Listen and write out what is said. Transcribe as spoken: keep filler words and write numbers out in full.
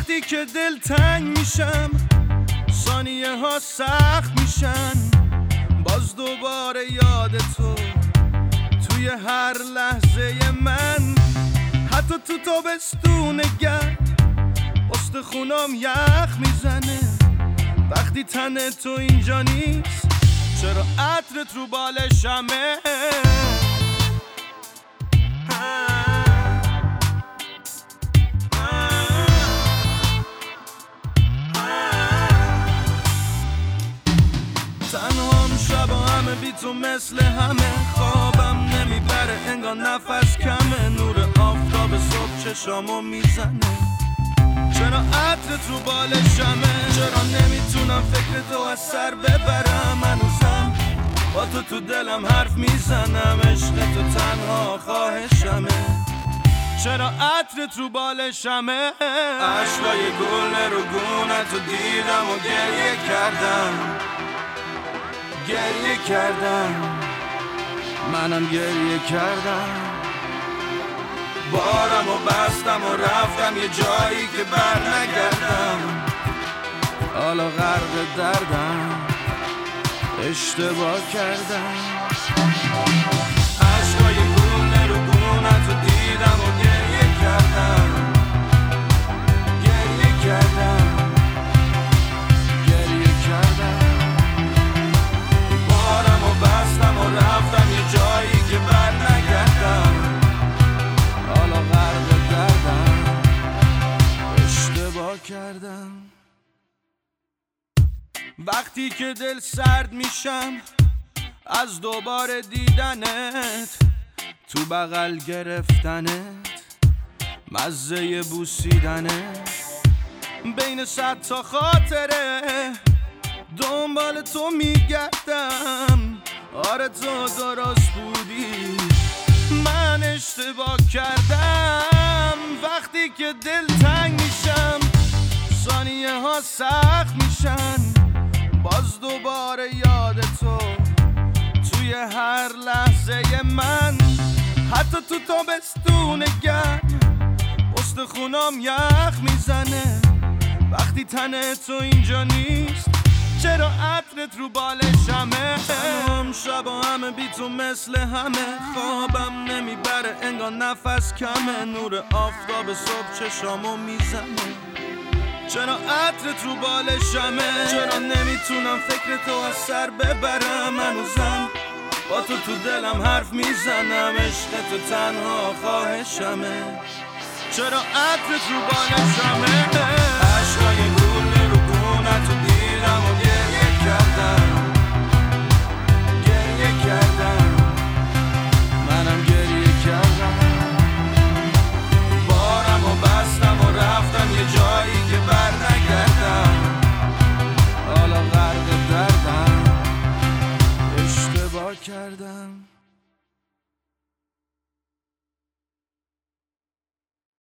وقتی که دل تنگ میشم ثانیه ها سخت میشن، باز دوباره یاد تو توی هر لحظه من، حتی تو تابستون گرم استخونام یخ میزنه. وقتی تن تو اینجا نیست چرا عطرت رو بالشمه؟ تنهام شبا همه بی تو مثل همه، خوابم نمیبره انگار نفس کمه، نور آفتاب صبح چشامو میزنه. چرا عطرت رو بالشمه؟ چرا نمیتونم فکر تو از سر ببرم؟ هنوزم با تو تو دلم حرف میزنم، عشق تو تنها خواهشمه. چرا عطرت رو بالشمه؟ عشقای گل رو گونت رو دیدم و گریه کردم، گریه کردم، منم گریه کردم. بارم و بستم و رفتم یه جایی که بر نگردم، حالا غرق دردم، اشتباه کردم. عشقای گونه رو گونت رو دیدم و گریه کردم، گریه کردم، گریه کردم. بارم و بستم و رفتم یه جایی که بر نگردم، حالا غرق دردم، اشتباه کردم. وقتی که دل سرد میشم از دوباره دیدنت، تو بغل گرفتنت، مزه بوسیدنت، بین صد تا خاطره دنبال تو میگردم. آره تو درست بودی، من اشتباه کردم. وقتی که دل تنگ میشم ثانیه ها سخت میشن، باز دوباره یاد تو توی هر لحظه من، حتی تو تابستون گرم استخونام یخ میزنه. وقتی تن تو اینجا نیست چرا عطرت رو بالشمه؟ تنهام شبا همه بی تو مثل همه، خوابم نمیبره انگار نفس کمه، نور آفتاب صبح چشامو میزنه. چرا عطرت رو بالشمه؟ چرا نمیتونم فکر تو از سر ببرم؟ هنوزم با تو تو دلم حرف میزنم، عشق تو تنها خواهشمه. چرا عطرت رو بالشمه؟ عشقای گل رو گونت رو